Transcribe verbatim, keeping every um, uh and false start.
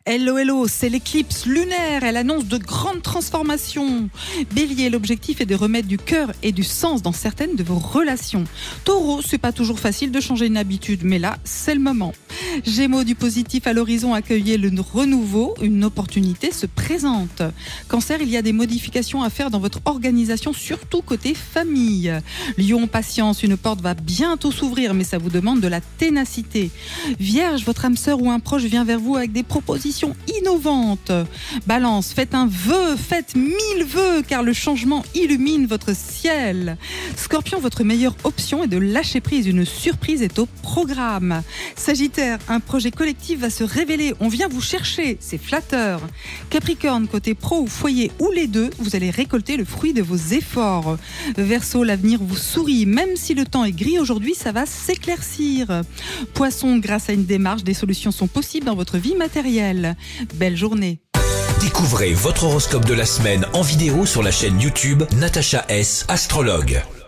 Hello, hello, c'est l'éclipse lunaire, elle annonce de grandes transformations. Bélier, l'objectif est de remettre du cœur et du sens dans certaines de vos relations. Taureau, c'est pas toujours facile de changer une habitude, mais là, c'est le moment. Gémeaux, du positif à l'horizon, accueillez le renouveau, une opportunité se présente. Cancer, il y a des modifications à faire dans votre organisation, surtout côté famille. Lion, patience, une porte va bientôt s'ouvrir, mais ça vous demande de la ténacité. Vierge, votre âme sœur ou un proche vient vers vous avec des propositions innovantes. Balance, faites un vœu, faites mille vœux, car le changement illumine votre ciel. Scorpion, votre meilleure option est de lâcher prise, une surprise est au programme. Sagittaire, un projet collectif va se révéler, on vient vous chercher, c'est flatteur. Capricorne, côté pro ou foyer ou les deux, vous allez récolter le fruit de vos efforts. Verseau, l'avenir vous sourit, même si le temps est gris aujourd'hui, ça va s'éclaircir. Poisson, grâce à une démarche, des solutions sont possibles dans votre vie matérielle. Belle journée. Découvrez votre horoscope de la semaine en vidéo sur la chaîne YouTube Natacha S, astrologue.